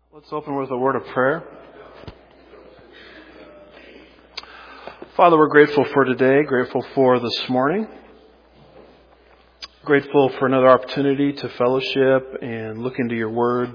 Let's open with a word of prayer. Father, we're grateful for today, grateful for this morning, grateful for another opportunity to fellowship and look into your word.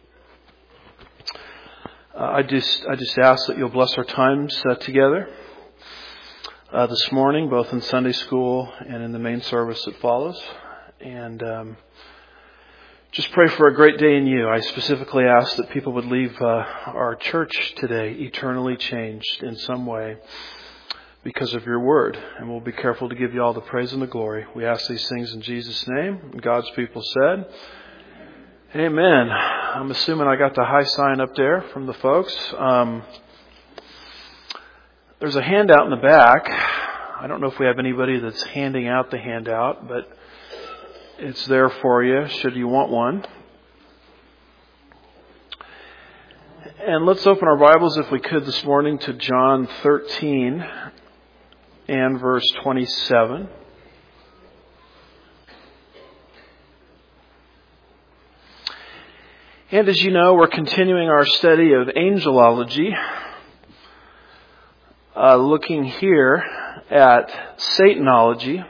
I just ask that you'll bless our times together this morning, both in Sunday school and in the main service that follows. And just pray for a great day in you. I specifically ask that people would leave our church today eternally changed in some way because of your word. And we'll be careful to give you all the praise and the glory. We ask these things in Jesus' name. And God's people said, Amen. I'm assuming I got the high sign up there from the folks. There's a handout in the back. I don't know if we have anybody that's handing out the handout, but it's there for you should you want one. And let's open our Bibles, if we could, this morning to John 13 and verse 27. And as you know, we're continuing our study of angelology, looking here at Satanology.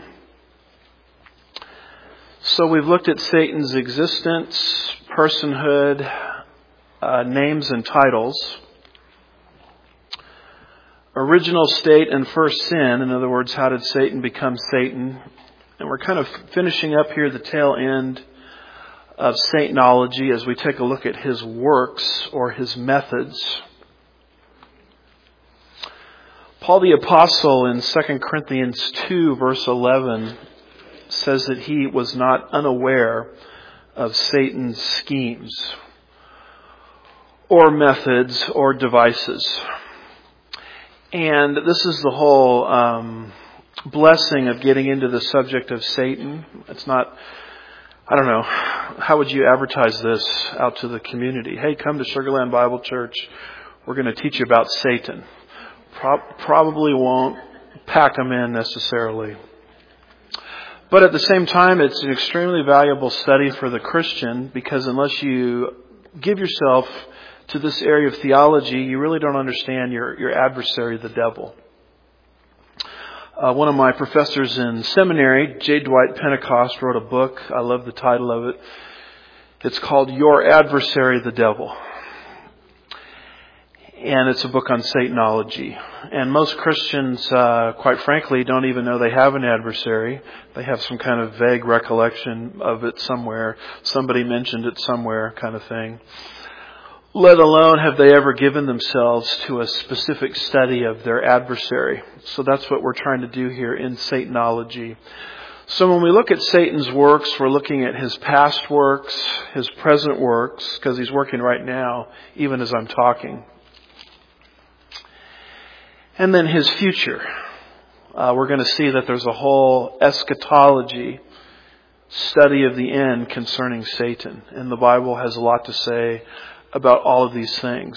So we've looked at Satan's existence, personhood, names and titles, original state and first sin. In other words, how did Satan become Satan? And we're kind of finishing up here the tail end of Satanology as we take a look at his works or his methods. Paul the Apostle in 2 Corinthians 2 verse 11 says that he was not unaware of Satan's schemes or methods or devices. And this is the whole blessing of getting into the subject of Satan. It's not, I don't know, how would you advertise this out to the community? Hey, come to Sugar Land Bible Church. We're going to teach you about Satan. Probably won't pack them in necessarily. But at the same time, it's an extremely valuable study for the Christian, because unless you give yourself to this area of theology, you really don't understand your adversary, the devil. One of my professors in seminary, J. Dwight Pentecost, wrote a book. I love the title of it. It's called Your Adversary, the Devil. And it's a book on Satanology. And most Christians, quite frankly, don't even know they have an adversary. They have some kind of vague recollection of it somewhere. Somebody mentioned it somewhere, kind of thing. Let alone have they ever given themselves to a specific study of their adversary. So that's what we're trying to do here in Satanology. So when we look at Satan's works, we're looking at his past works, his present works, because he's working right now, even as I'm talking. And then his future. We're going to see that there's a whole eschatology, study of the end concerning Satan. And the Bible has a lot to say about all of these things.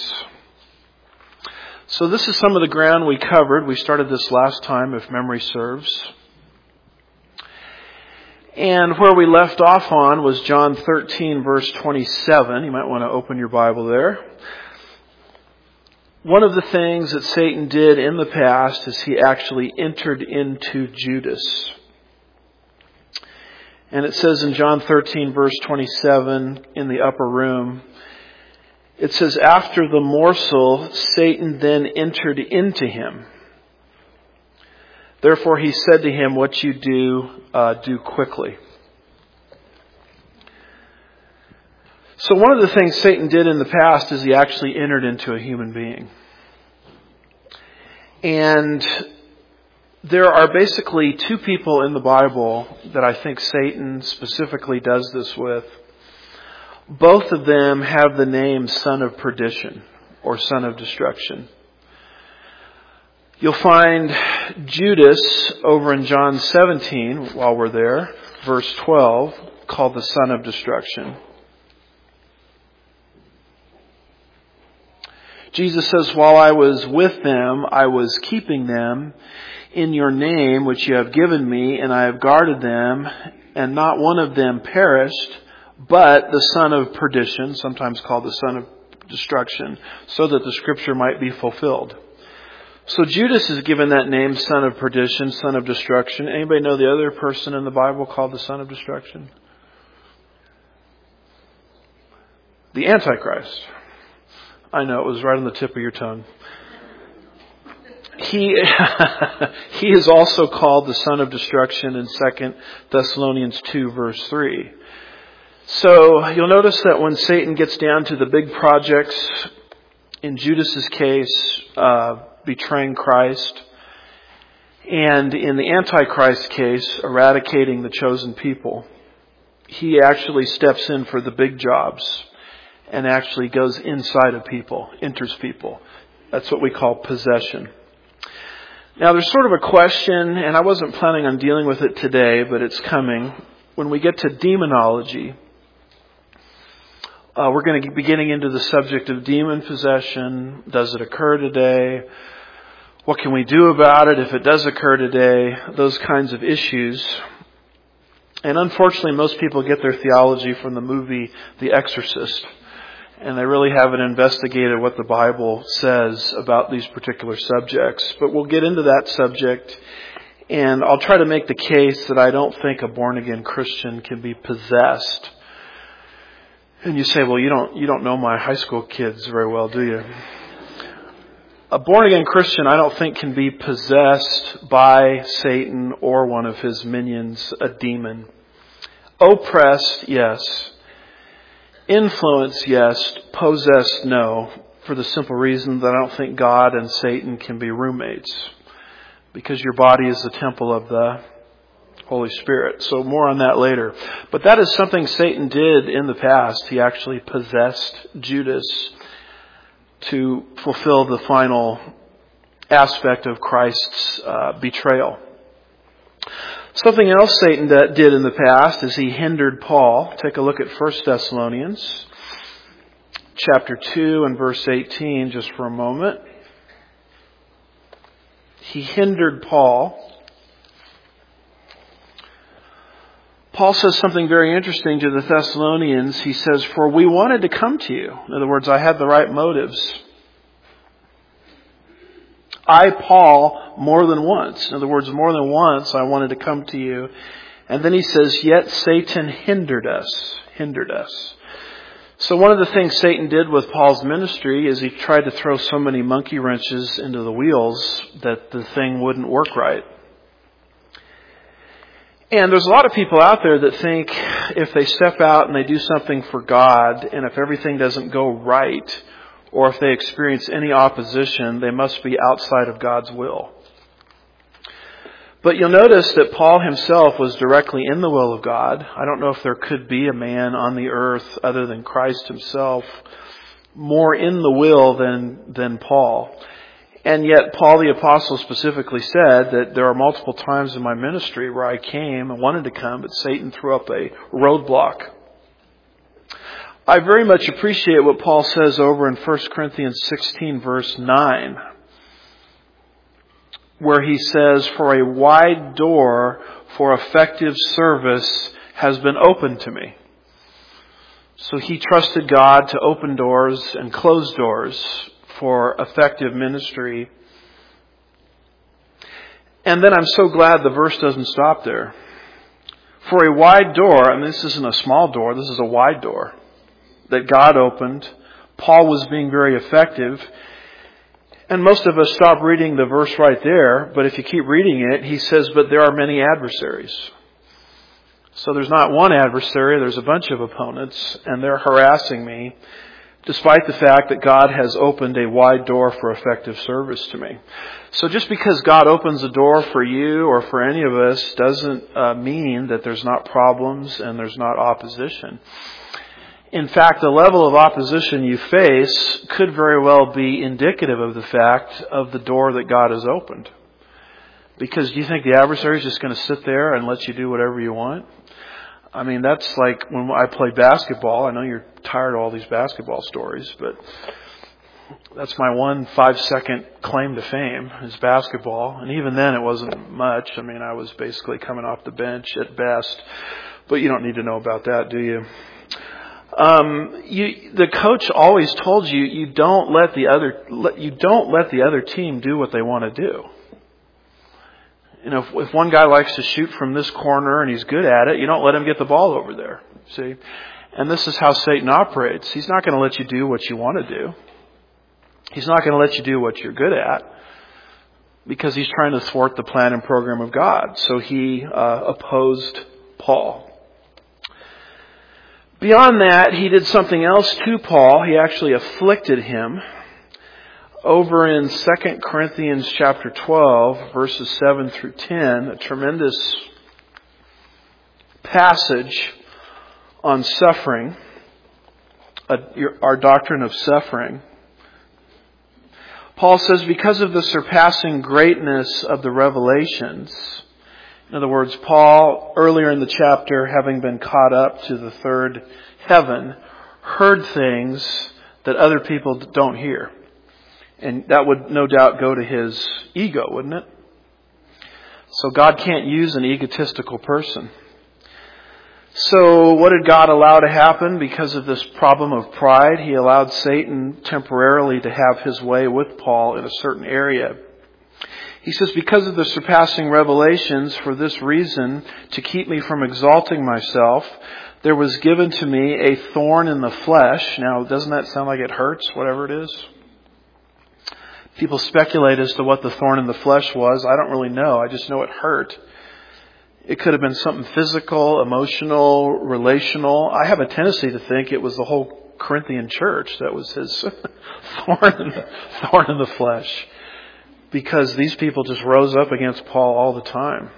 So this is some of the ground we covered. We started this last time, if memory serves. And where we left off on was John 13, verse 27. You might want to open your Bible there. One of the things that Satan did in the past is he actually entered into Judas. And it says in John 13, verse 27, in the upper room, it says, after the morsel, Satan then entered into him. Therefore he said to him, what you do quickly. So one of the things Satan did in the past is he actually entered into a human being. And there are basically two people in the Bible that I think Satan specifically does this with. Both of them have the name Son of Perdition or Son of Destruction. You'll find Judas over in John 17, while we're there, verse 12, called the Son of Destruction. Jesus says, while I was with them, I was keeping them in your name, which you have given me, and I have guarded them, and not one of them perished, but the son of perdition, sometimes called the son of destruction, so that the scripture might be fulfilled. So Judas is given that name, son of perdition, son of destruction. Anybody know the other person in the Bible called the son of destruction? The Antichrist. I know, it was right on the tip of your tongue. He is also called the son of destruction in 2 Thessalonians 2 verse 3. So you'll notice that when Satan gets down to the big projects, in Judas's case, betraying Christ, and in the Antichrist case, eradicating the chosen people, he actually steps in for the big jobs and actually goes inside of people, enters people. That's what we call possession. Now there's sort of a question, and I wasn't planning on dealing with it today, but it's coming. When we get to demonology, we're going to be getting into the subject of demon possession. Does it occur today? What can we do about it if it does occur today? Those kinds of issues. And unfortunately, most people get their theology from the movie The Exorcist. And they really haven't investigated what the Bible says about these particular subjects. But we'll get into that subject. And I'll try to make the case that I don't think a born-again Christian can be possessed. And you say, well, you don't know my high school kids very well, do you? A born-again Christian, I don't think, can be possessed by Satan or one of his minions, a demon. Oppressed, yes. Influence, yes. Possessed, no. For the simple reason that I don't think God and Satan can be roommates. Because your body is the temple of the Holy Spirit. So more on that later. But that is something Satan did in the past. He actually possessed Judas to fulfill the final aspect of Christ's betrayal. Something else Satan did in the past is he hindered Paul. Take a look at 1 Thessalonians chapter 2 and verse 18 just for a moment. He hindered Paul. Paul says something very interesting to the Thessalonians. He says, for we wanted to come to you. In other words, I had the right motives. I, Paul, more than once. In other words, more than once I wanted to come to you. And then he says, yet Satan hindered us. So one of the things Satan did with Paul's ministry is he tried to throw so many monkey wrenches into the wheels that the thing wouldn't work right. And there's a lot of people out there that think if they step out and they do something for God, and if everything doesn't go right, or if they experience any opposition, they must be outside of God's will. But you'll notice that Paul himself was directly in the will of God. I don't know if there could be a man on the earth other than Christ himself more in the will than Paul. And yet Paul the Apostle specifically said that there are multiple times in my ministry where I came and wanted to come, but Satan threw up a roadblock. I very much appreciate what Paul says over in 1 Corinthians 16 verse 9, where he says, for a wide door for effective service has been opened to me. So he trusted God to open doors and close doors for effective ministry. And then I'm so glad the verse doesn't stop there. For a wide door, and this isn't a small door, this is a wide door that God opened. Paul was being very effective. And most of us stop reading the verse right there, but if you keep reading it, he says, but there are many adversaries. So there's not one adversary, there's a bunch of opponents, and they're harassing me, despite the fact that God has opened a wide door for effective service to me. So just because God opens a door for you or for any of us doesn't mean that there's not problems and there's not opposition. In fact, the level of opposition you face could very well be indicative of the fact of the door that God has opened. Because do you think the adversary is just going to sit there and let you do whatever you want? I mean, that's like when I played basketball. I know you're tired of all these basketball stories, but that's my 5-second claim to fame is basketball. And even then it wasn't much. I mean, I was basically coming off the bench at best. But you don't need to know about that, do you? The coach always told you, you don't let the other team do what they want to do. You know, if one guy likes to shoot from this corner and he's good at it, you don't let him get the ball over there. See? And this is how Satan operates. He's not going to let you do what you want to do. He's not going to let you do what you're good at, because he's trying to thwart the plan and program of God. So he opposed Paul. Beyond that, he did something else to Paul. He actually afflicted him. Over in 2 Corinthians chapter 12, verses 7 through 10, a tremendous passage on suffering, our doctrine of suffering. Paul says, because of the surpassing greatness of the revelations, in other words, Paul, earlier in the chapter, having been caught up to the third heaven, heard things that other people don't hear. And that would no doubt go to his ego, wouldn't it? So God can't use an egotistical person. So what did God allow to happen because of this problem of pride? He allowed Satan temporarily to have his way with Paul in a certain area. He says, because of the surpassing revelations, for this reason, to keep me from exalting myself, there was given to me a thorn in the flesh. Now, doesn't that sound like it hurts, whatever it is? People speculate as to what the thorn in the flesh was. I don't really know. I just know it hurt. It could have been something physical, emotional, relational. I have a tendency to think it was the whole Corinthian church that was his thorn in the flesh. Because these people just rose up against Paul all the time.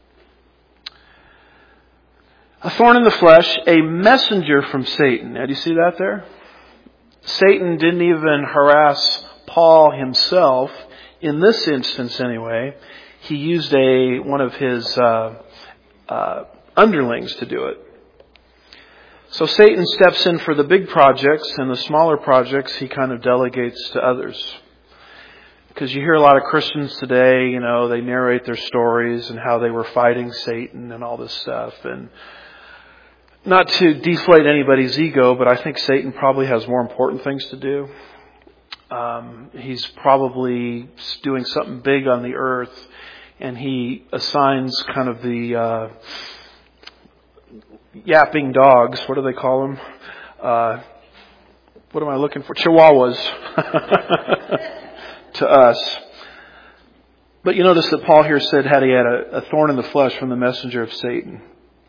A thorn in the flesh, a messenger from Satan. Now, do you see that there? Satan didn't even harass Paul himself. In this instance, anyway, he used one of his underlings to do it. So Satan steps in for the big projects, and the smaller projects he kind of delegates to others. Because you hear a lot of Christians today, you know, they narrate their stories and how they were fighting Satan and all this stuff. And not to deflate anybody's ego, but I think Satan probably has more important things to do. He's probably doing something big on the earth, and he assigns kind of the yapping dogs. What do they call them? What am I looking for? Chihuahuas. To us. But you notice that Paul here said he had a thorn in the flesh from the messenger of Satan.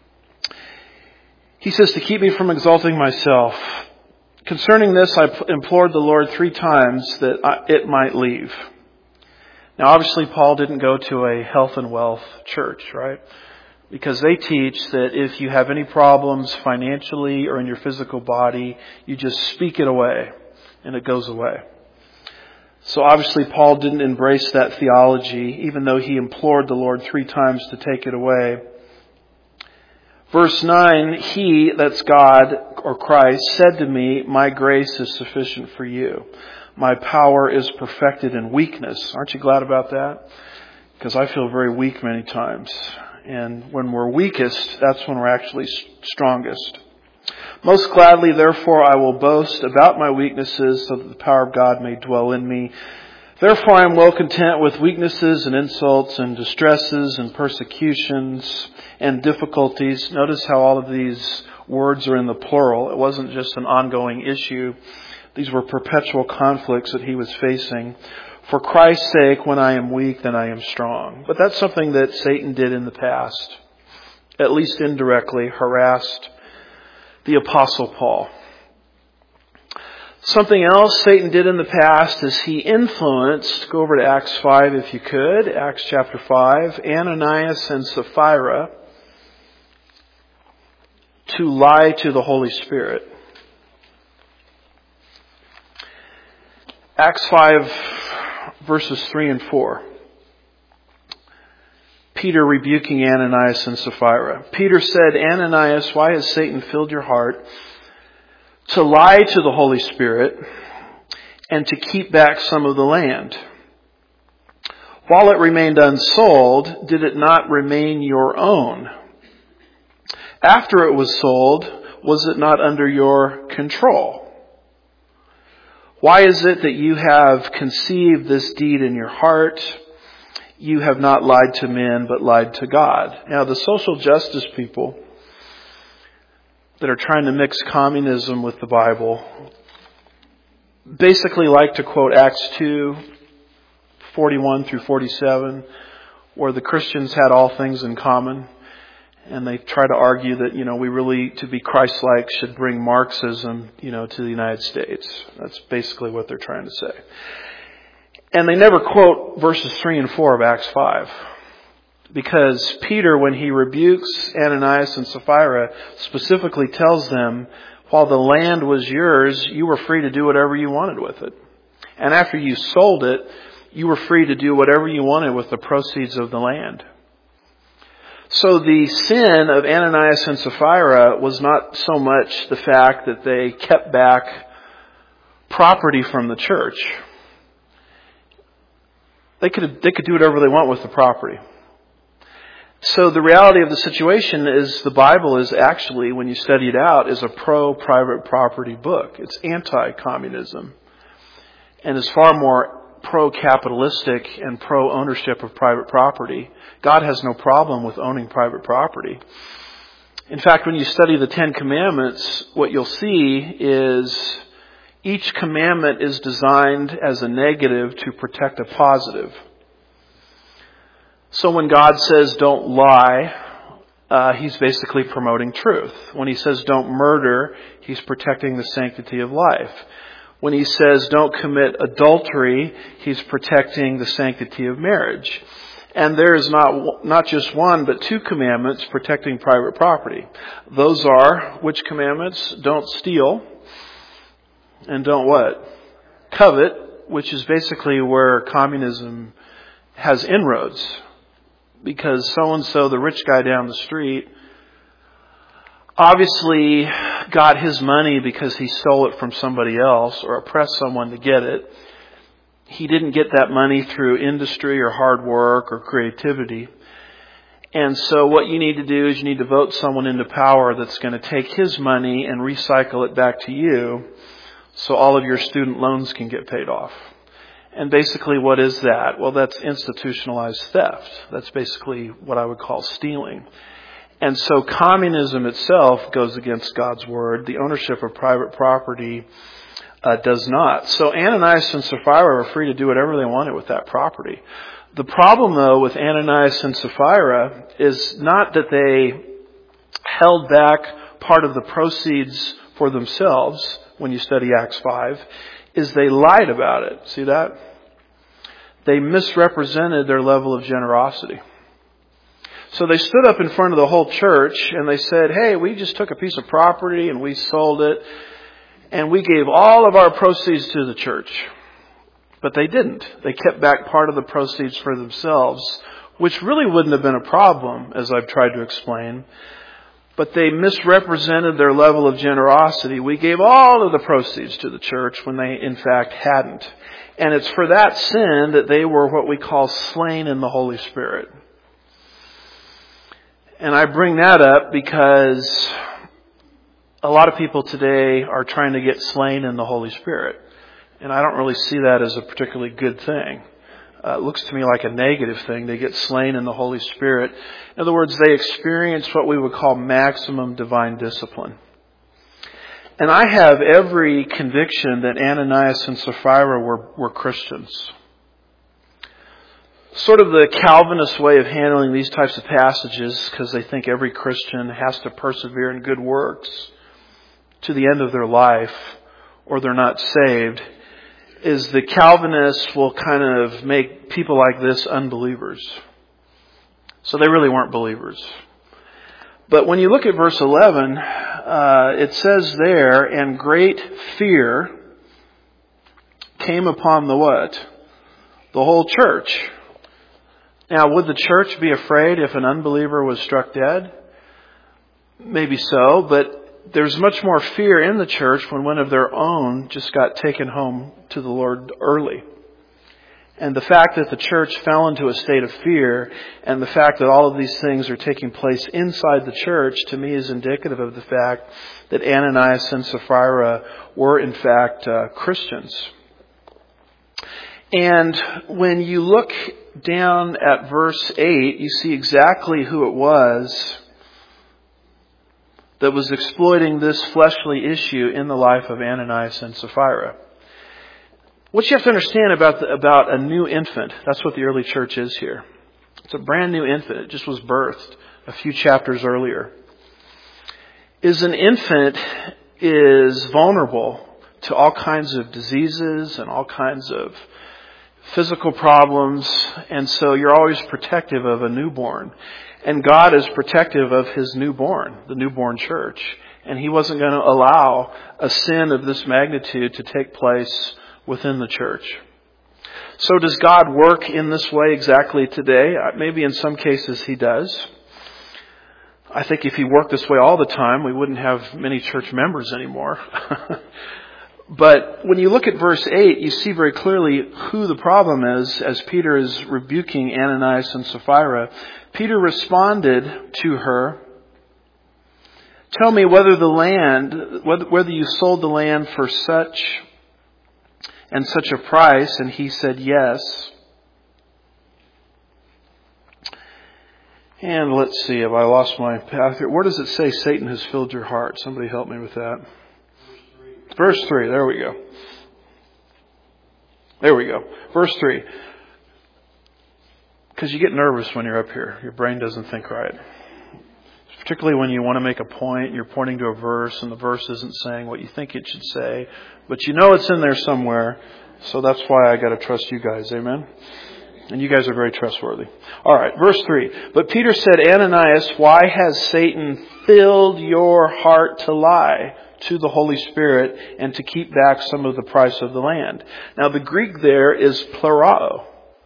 He says, to keep me from exalting myself. Concerning this, I implored the Lord 3 times that it might leave. Now, obviously, Paul didn't go to a health and wealth church, right? Because they teach that if you have any problems financially or in your physical body, you just speak it away and it goes away. So obviously Paul didn't embrace that theology, even though he implored the Lord 3 times to take it away. Verse 9, he, that's God or Christ, said to me, my grace is sufficient for you. My power is perfected in weakness. Aren't you glad about that? Because I feel very weak many times. And when we're weakest, that's when we're actually strongest. Most gladly, therefore, I will boast about my weaknesses so that the power of God may dwell in me. Therefore, I am well content with weaknesses and insults and distresses and persecutions and difficulties. Notice how all of these words are in the plural. It wasn't just an ongoing issue. These were perpetual conflicts that he was facing. For Christ's sake, when I am weak, then I am strong. But that's something that Satan did in the past, at least indirectly, harassed the Apostle Paul. Something else Satan did in the past is he influenced, go over to Acts 5 if you could, Acts chapter 5, Ananias and Sapphira to lie to the Holy Spirit. Acts 5 verses 3 and 4. Peter rebuking Ananias and Sapphira. Peter said, Ananias, why has Satan filled your heart to lie to the Holy Spirit and to keep back some of the land? While it remained unsold, did it not remain your own? After it was sold, was it not under your control? Why is it that you have conceived this deed in your heart? You have not lied to men, but lied to God. Now, the social justice people that are trying to mix communism with the Bible basically like to quote Acts 2:41 through 47, where the Christians had all things in common. And they try to argue that, we really, to be Christ-like, should bring Marxism, to the United States. That's basically what they're trying to say. And they never quote verses 3 and 4 of Acts 5. Because Peter, when he rebukes Ananias and Sapphira, specifically tells them, while the land was yours, you were free to do whatever you wanted with it. And after you sold it, you were free to do whatever you wanted with the proceeds of the land. So the sin of Ananias and Sapphira was not so much the fact that they kept back property from the church. They could do whatever they want with the property. So the reality of the situation is the Bible is actually, when you study it out, is a pro-private property book. It's anti-communism. And is far more pro-capitalistic and pro-ownership of private property. God has no problem with owning private property. In fact, when you study the Ten Commandments, what you'll see is each commandment is designed as a negative to protect a positive. So when God says don't lie, He's basically promoting truth. When He says don't murder, He's protecting the sanctity of life. When He says don't commit adultery, He's protecting the sanctity of marriage. And there is not just one, but two commandments protecting private property. Those are, which commandments? Don't steal. And don't what? Covet, which is basically where communism has inroads. Because so-and-so, the rich guy down the street, obviously got his money because he stole it from somebody else or oppressed someone to get it. He didn't get that money through industry or hard work or creativity. And so what you need to do is you need to vote someone into power that's going to take his money and recycle it back to you so all of your student loans can get paid off. And basically what is that? Well, that's institutionalized theft. That's basically what I would call stealing. And so communism itself goes against God's word. The ownership of private property does not. So Ananias and Sapphira are free to do whatever they wanted with that property. The problem, though, with Ananias and Sapphira is not that they held back part of the proceeds for themselves when you study Acts 5, is they lied about it. See that? They misrepresented their level of generosity. So they stood up in front of the whole church and they said, hey, we just took a piece of property and we sold it and we gave all of our proceeds to the church. But they didn't. They kept back part of the proceeds for themselves, which really wouldn't have been a problem, as I've tried to explain. But they misrepresented their level of generosity. We gave all of the proceeds to the church when they, in fact, hadn't. And it's for that sin that they were what we call slain in the Holy Spirit. And I bring that up because a lot of people today are trying to get slain in the Holy Spirit. And I don't really see that as a particularly good thing. It looks to me like a negative thing. They get slain in the Holy Spirit. In other words, they experience what we would call maximum divine discipline. And I have every conviction that Ananias and Sapphira were Christians. Sort of the Calvinist way of handling these types of passages, because they think every Christian has to persevere in good works to the end of their life, or they're not saved, is the Calvinists will kind of make people like this unbelievers. So they really weren't believers. But when you look at verse 11, it says there, and great fear came upon the what? The whole church. Now, would the church be afraid if an unbeliever was struck dead? Maybe so, but there's much more fear in the church when one of their own just got taken home to the Lord early. And the fact that the church fell into a state of fear, and the fact that all of these things are taking place inside the church, to me is indicative of the fact that Ananias and Sapphira were in fact Christians. And when you look down at verse 8, you see exactly who it was that was exploiting this fleshly issue in the life of Ananias and Sapphira. What you have to understand about a new infant, that's what the early church is here. It's a brand new infant. It just was birthed a few chapters earlier. An infant is vulnerable to all kinds of diseases and all kinds of physical problems, and so you're always protective of a newborn. And God is protective of His newborn, the newborn church. And He wasn't going to allow a sin of this magnitude to take place within the church. So does God work in this way exactly today? Maybe in some cases He does. I think if He worked this way all the time, we wouldn't have many church members anymore. But when you look at verse 8, you see very clearly who the problem is as Peter is rebuking Ananias and Sapphira. Peter responded to her, "Tell me whether you sold the land for such and such a price." And he said, "Yes." And let's see, have I lost my path here? Where does it say Satan has filled your heart? Somebody help me with that. Verse 3, there we go. There we go. Verse 3. Because you get nervous when you're up here. Your brain doesn't think right. Particularly when you want to make a point, you're pointing to a verse and the verse isn't saying what you think it should say, but you know it's in there somewhere. So that's why I got to trust you guys. Amen? And you guys are very trustworthy. All right, verse 3. But Peter said, "Ananias, why has Satan filled your heart to lie to the Holy Spirit and to keep back some of the price of the land?" Now the Greek there is plerao.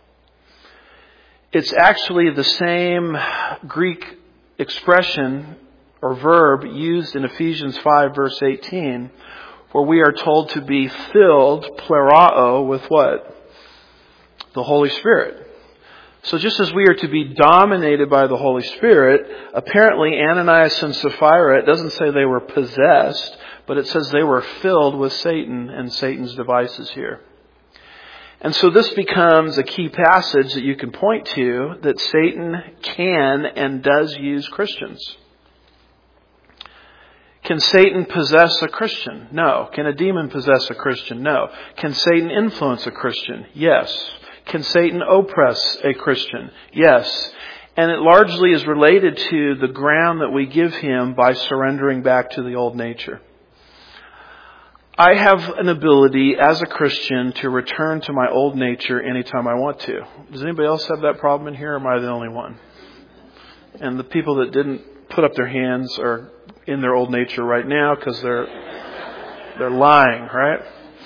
It's actually the same Greek expression or verb used in Ephesians 5 verse 18, where we are told to be filled, plerao, with what? The Holy Spirit. So just as we are to be dominated by the Holy Spirit, apparently Ananias and Sapphira, it doesn't say they were possessed, but it says they were filled with Satan and Satan's devices here. And so this becomes a key passage that you can point to, that Satan can and does use Christians. Can Satan possess a Christian? No. Can a demon possess a Christian? No. Can Satan influence a Christian? Yes. Can Satan oppress a Christian? Yes. And it largely is related to the ground that we give him by surrendering back to the old nature. I have an ability as a Christian to return to my old nature anytime I want to. Does anybody else have that problem in here, or am I the only one? And the people that didn't put up their hands are in their old nature right now because they're lying, right?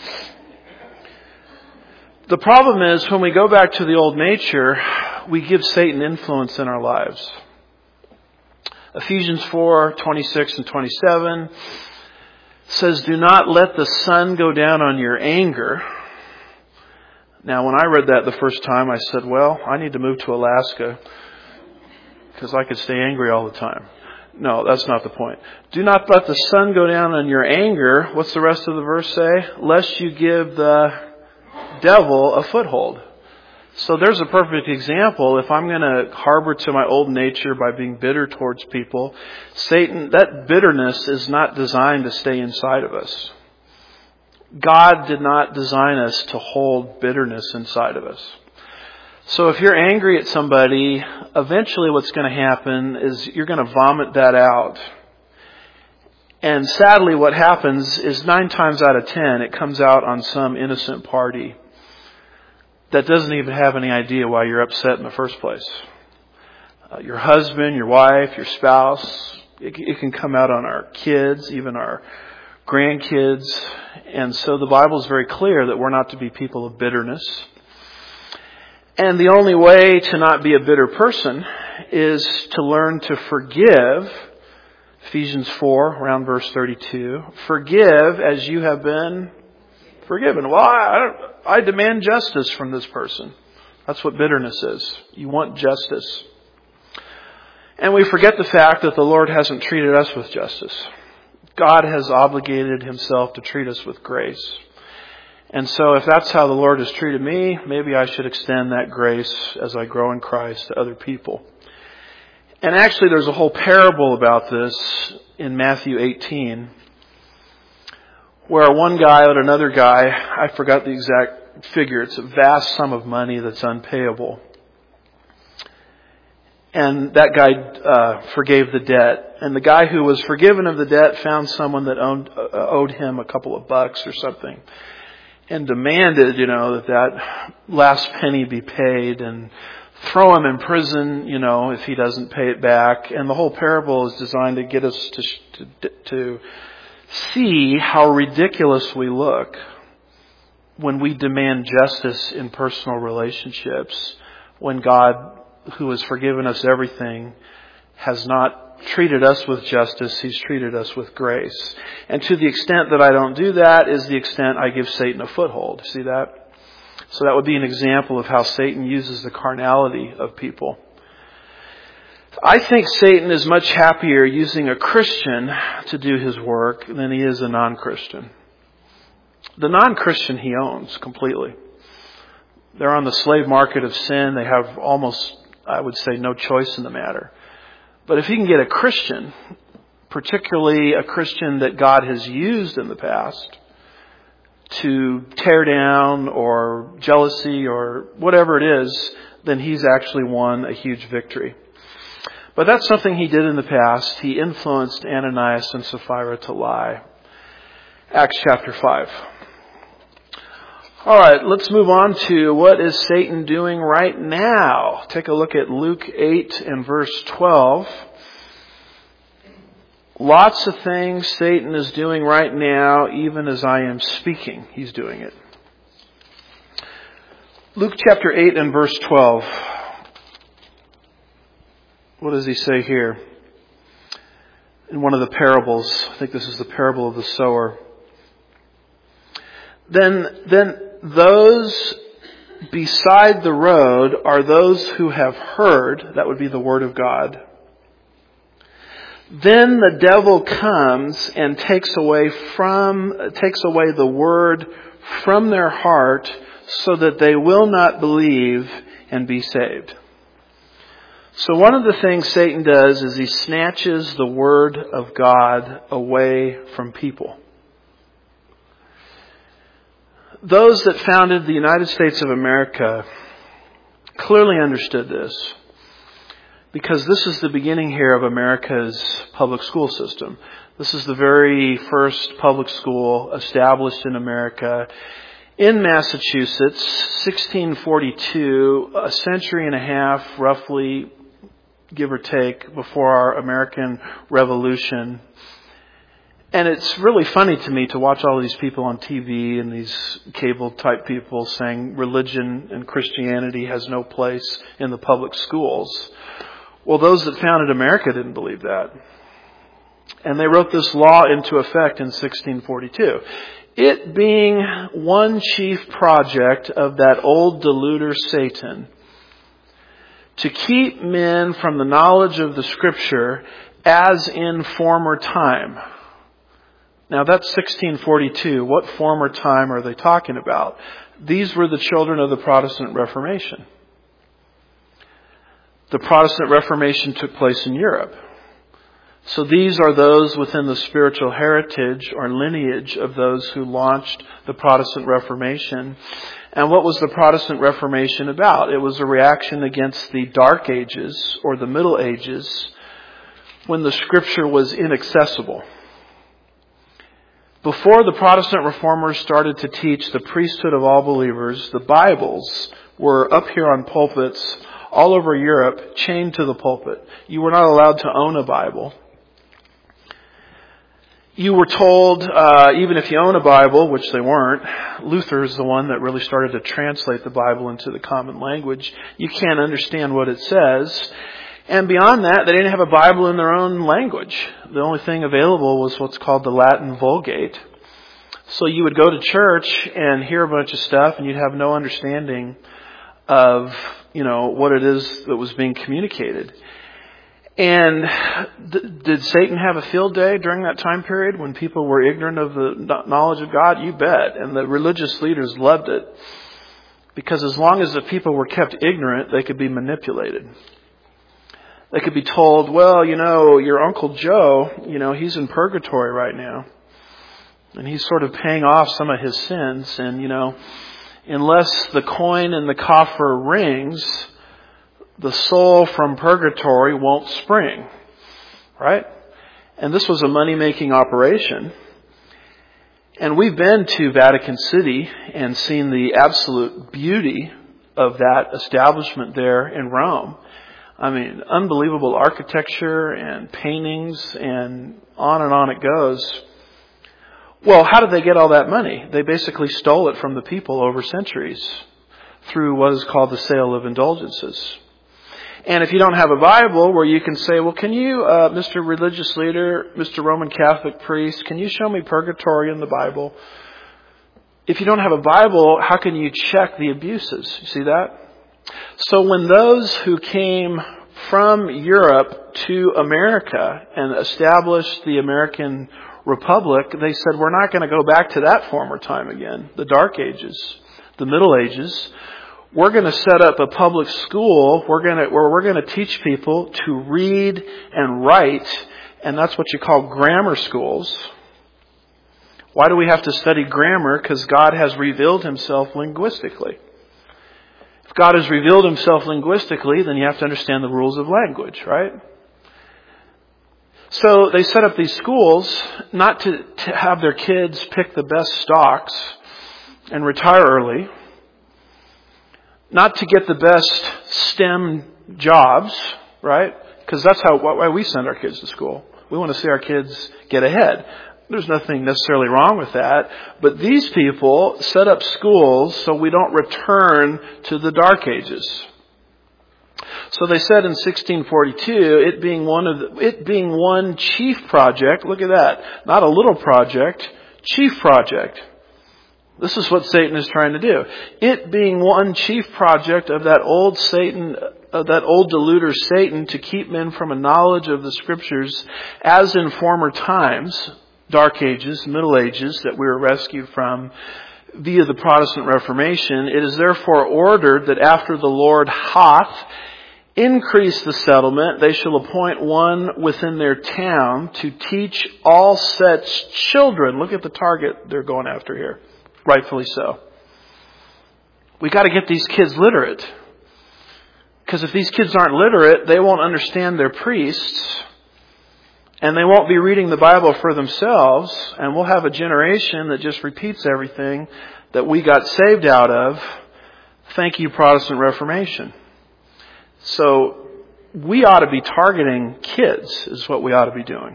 The problem is when we go back to the old nature, we give Satan influence in our lives. Ephesians 4:26 and 27 says, "Do not let the sun go down on your anger." Now, when I read that the first time, I said, well, I need to move to Alaska because I could stay angry all the time. No, that's not the point. "Do not let the sun go down on your anger." What's the rest of the verse say? "Lest you give the devil a foothold." So there's a perfect example. If I'm going to harbor to my old nature by being bitter towards people, Satan, that bitterness is not designed to stay inside of us. God did not design us to hold bitterness inside of us. So if you're angry at somebody, eventually what's going to happen is you're going to vomit that out. And sadly what happens is 9 times out of 10, it comes out on some innocent party that doesn't even have any idea why you're upset in the first place. Your husband, your wife, your spouse, it can come out on our kids, even our grandkids. And so the Bible is very clear that we're not to be people of bitterness. And the only way to not be a bitter person is to learn to forgive. Ephesians 4, around verse 32. "Forgive as you have been forgiven. Well, I demand justice from this person. That's what bitterness is. You want justice. And we forget the fact that the Lord hasn't treated us with justice. God has obligated himself to treat us with grace. And so if that's how the Lord has treated me, maybe I should extend that grace as I grow in Christ to other people. And actually there's a whole parable about this in Matthew 18, where one guy owed another guy, I forgot the exact figure, it's a vast sum of money that's unpayable. And that guy forgave the debt. And the guy who was forgiven of the debt found someone that owed him a couple of bucks or something, and demanded, that last penny be paid, and throw him in prison, if he doesn't pay it back. And the whole parable is designed to get us to see how ridiculous we look when we demand justice in personal relationships, when God, who has forgiven us everything, has not treated us with justice. He's treated us with grace. And to the extent that I don't do that is the extent I give Satan a foothold. See that? So that would be an example of how Satan uses the carnality of people. I think Satan is much happier using a Christian to do his work than he is a non-Christian. The non-Christian he owns completely. They're on the slave market of sin. They have almost, I would say, no choice in the matter. But if he can get a Christian, particularly a Christian that God has used in the past to tear down or jealousy or whatever it is, then he's actually won a huge victory. But that's something he did in the past. He influenced Ananias and Sapphira to lie. Acts chapter 5. All right, let's move on to what is Satan doing right now. Take a look at Luke 8 and verse 12. Lots of things Satan is doing right now, even as I am speaking. He's doing it. Luke chapter 8 and verse 12. What does he say here? In one of the parables, I think this is the parable of the sower. Then those beside the road are those who have heard, that would be the word of God. Then the devil comes and takes away the word from their heart so that they will not believe and be saved. So one of the things Satan does is he snatches the word of God away from people. Those that founded the United States of America clearly understood this, because this is the beginning here of America's public school system. This is the very first public school established in America in Massachusetts, 1642, a century and a half, roughly, give or take, before our American Revolution. And it's really funny to me to watch all of these people on TV and these cable type people saying religion and Christianity has no place in the public schools. Well, those that founded America didn't believe that. And they wrote this law into effect in 1642. It being one chief project of that old deluder Satan to keep men from the knowledge of the Scripture as in former time. Now that's 1642. What former time are they talking about? These were the children of the Protestant Reformation. The Protestant Reformation took place in Europe. So these are those within the spiritual heritage or lineage of those who launched the Protestant Reformation. And what was the Protestant Reformation about? It was a reaction against the Dark Ages or the Middle Ages, when the Scripture was inaccessible. Before the Protestant Reformers started to teach the priesthood of all believers, the Bibles were up here on pulpits all over Europe, chained to the pulpit. You were not allowed to own a Bible. You were told, even if you own a Bible, which they weren't, Luther is the one that really started to translate the Bible into the common language. You can't understand what it says. And beyond that, they didn't have a Bible in their own language. The only thing available was what's called the Latin Vulgate. So you would go to church and hear a bunch of stuff, and you'd have no understanding of, what it is that was being communicated. And did Satan have a field day during that time period when people were ignorant of the knowledge of God? You bet. And the religious leaders loved it. Because as long as the people were kept ignorant, they could be manipulated. They could be told, well, your Uncle Joe, he's in purgatory right now. And he's sort of paying off some of his sins. And, unless the coin in the coffer rings, the soul from purgatory won't spring. Right? And this was a money-making operation. And we've been to Vatican City and seen the absolute beauty of that establishment there in Rome. I mean, unbelievable architecture and paintings and on it goes. Well, how did they get all that money? They basically stole it from the people over centuries through what is called the sale of indulgences. And if you don't have a Bible where you can say, well, can you, Mr. Religious Leader, Mr. Roman Catholic Priest, can you show me purgatory in the Bible? If you don't have a Bible, how can you check the abuses? You see that? So when those who came from Europe to America and established the American Republic, they said, we're not going to go back to that former time again, the Dark Ages, the Middle Ages. We're going to set up a public school where we're going to teach people to read and write, and that's what you call grammar schools. Why do we have to study grammar? Because God has revealed Himself linguistically. If God has revealed Himself linguistically, then you have to understand the rules of language, right? So they set up these schools not to have their kids pick the best stocks and retire early, not to get the best STEM jobs, right? Because that's why we send our kids to school. We want to see our kids get ahead. There's nothing necessarily wrong with that. But these people set up schools so we don't return to the Dark Ages. So they said in 1642, it being one chief project, look at that, not a little project, chief project. This is what Satan is trying to do. It being one chief project of that old deluder Satan to keep men from a knowledge of the Scriptures as in former times, Dark Ages, Middle Ages, that we were rescued from via the Protestant Reformation, it is therefore ordered that after the Lord hath increased the settlement, they shall appoint one within their town to teach all such children. Look at the target they're going after here. Rightfully so. We got to get these kids literate. Because if these kids aren't literate, they won't understand their priests. And they won't be reading the Bible for themselves. And we'll have a generation that just repeats everything that we got saved out of. Thank you, Protestant Reformation. So we ought to be targeting kids is what we ought to be doing.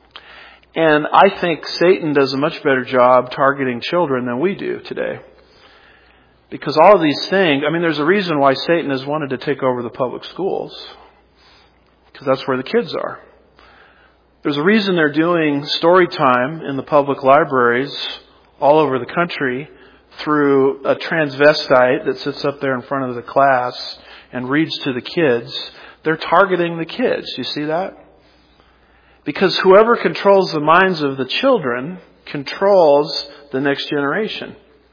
And I think Satan does a much better job targeting children than we do today. Because all of these things, there's a reason why Satan has wanted to take over the public schools. Because that's where the kids are. There's a reason they're doing story time in the public libraries all over the country through a transvestite that sits up there in front of the class and reads to the kids. They're targeting the kids. You see that? Because whoever controls the minds of the children controls the next generation.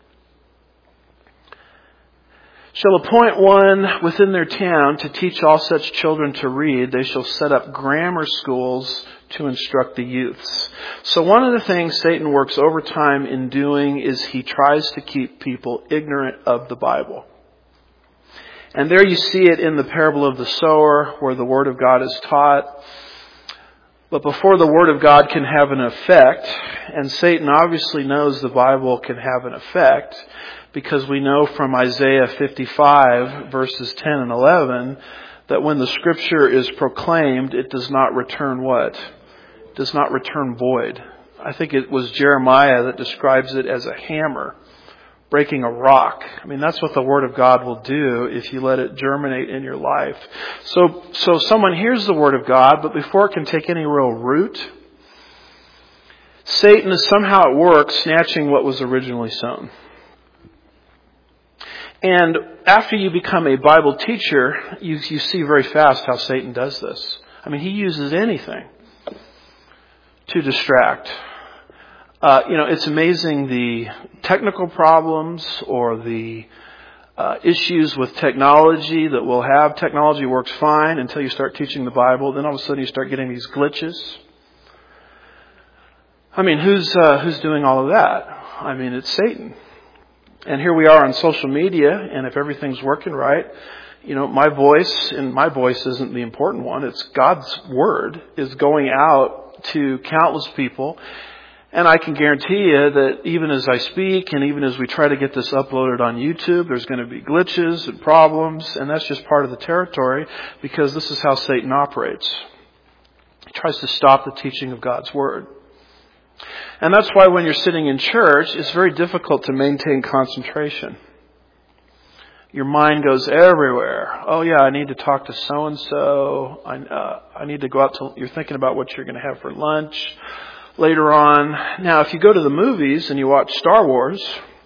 Shall appoint one within their town to teach all such children to read. They shall set up grammar schools to instruct the youths. So one of the things Satan works overtime in doing is he tries to keep people ignorant of the Bible. And there you see it in the parable of the sower where the Word of God is taught. But before the Word of God can have an effect, and Satan obviously knows the Bible can have an effect, because we know from Isaiah 55 verses 10 and 11 that when the Scripture is proclaimed, it does not return what? It does not return void. I think it was Jeremiah that describes it as a hammer breaking a rock. That's what the Word of God will do if you let it germinate in your life. So someone hears the Word of God, but before it can take any real root, Satan is somehow at work snatching what was originally sown. And after you become a Bible teacher, you see very fast how Satan does this. I mean, he uses anything to distract. It's amazing the technical problems or the issues with technology that we'll have. Technology works fine until you start teaching the Bible. Then all of a sudden you start getting these glitches. I mean, who's doing all of that? I mean, it's Satan. And here we are on social media, and if everything's working right, my voice isn't the important one. It's God's Word is going out to countless people. And I can guarantee you that even as I speak and even as we try to get this uploaded on YouTube, there's going to be glitches and problems, and that's just part of the territory because this is how Satan operates. He tries to stop the teaching of God's Word. And that's why when you're sitting in church, it's very difficult to maintain concentration. Your mind goes everywhere. Oh yeah, I need to talk to so-and-so. I need to go out you're thinking about what you're going to have for lunch later on. Now, if you go to the movies and you watch Star Wars,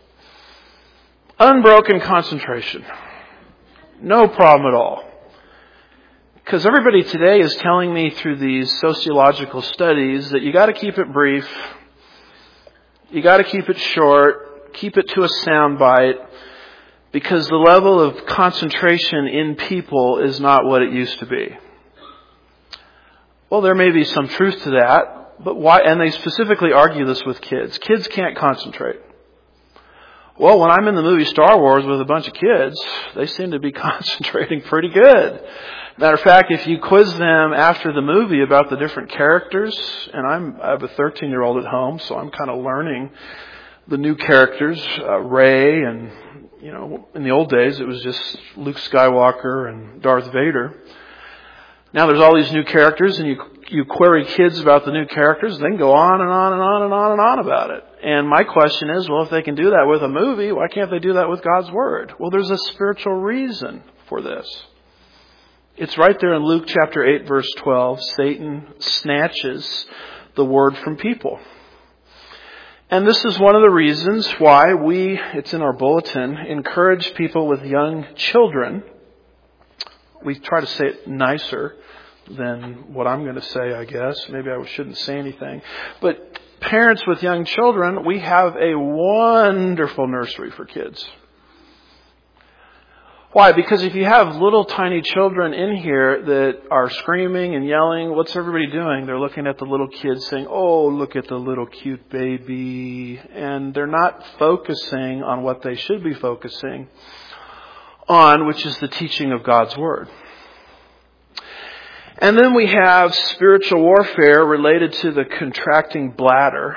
unbroken concentration. No problem at all. Because everybody today is telling me through these sociological studies that you got to keep it brief. You got to keep it short. Keep it to a sound bite. Because the level of concentration in people is not what it used to be. Well, there may be some truth to that. But why? And they specifically argue this with kids. Kids can't concentrate. Well, when I'm in the movie Star Wars with a bunch of kids, they seem to be concentrating pretty good. Matter of fact, if you quiz them after the movie about the different characters, and I have a 13-year-old at home, so I'm kind of learning the new characters, Rey, and in the old days it was just Luke Skywalker and Darth Vader. Now there's all these new characters, and you query kids about the new characters, and they can go on and on and on and on and on about it. And my question is, well, if they can do that with a movie, why can't they do that with God's Word? Well, there's a spiritual reason for this. It's right there in Luke chapter 8, verse 12. Satan snatches the Word from people. And this is one of the reasons why it's in our bulletin, encourage people with young children. We try to say it nicer than what I'm going to say, I guess. Maybe I shouldn't say anything. But parents with young children, we have a wonderful nursery for kids. Why? Because if you have little tiny children in here that are screaming and yelling, what's everybody doing? They're looking at the little kids saying, oh, look at the little cute baby. And they're not focusing on what they should be focusing on, which is the teaching of God's Word. And then we have spiritual warfare related to the contracting bladder,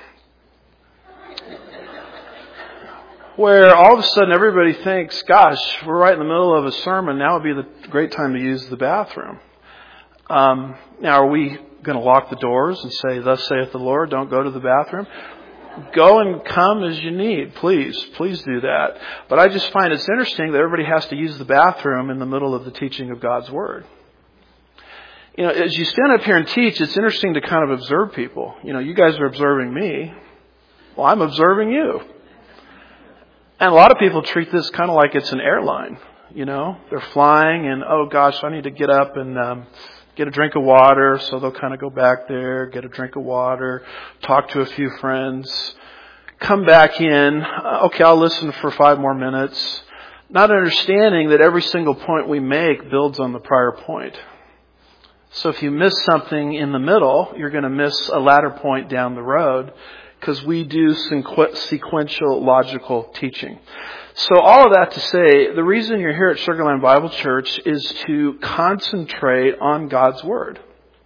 where all of a sudden everybody thinks, gosh, we're right in the middle of a sermon, now would be the great time to use the bathroom. Now, are we going to lock the doors and say, thus saith the Lord, don't go to the bathroom? Go and come as you need. Please do that. But I just find it's interesting that everybody has to use the bathroom in the middle of the teaching of God's Word. As you stand up here and teach, it's interesting to kind of observe people. You guys are observing me. Well, I'm observing you. And a lot of people treat this kind of like it's an airline. They're flying and, oh gosh, I need to get up and get a drink of water. So they'll kind of go back there, get a drink of water, talk to a few friends, come back in. Okay, I'll listen for 5 more minutes. Not understanding that every single point we make builds on the prior point. So if you miss something in the middle, you're going to miss a latter point down the road, because we do sequential logical teaching. So all of that to say, the reason you're here at Sugar Land Bible Church is to concentrate on God's Word.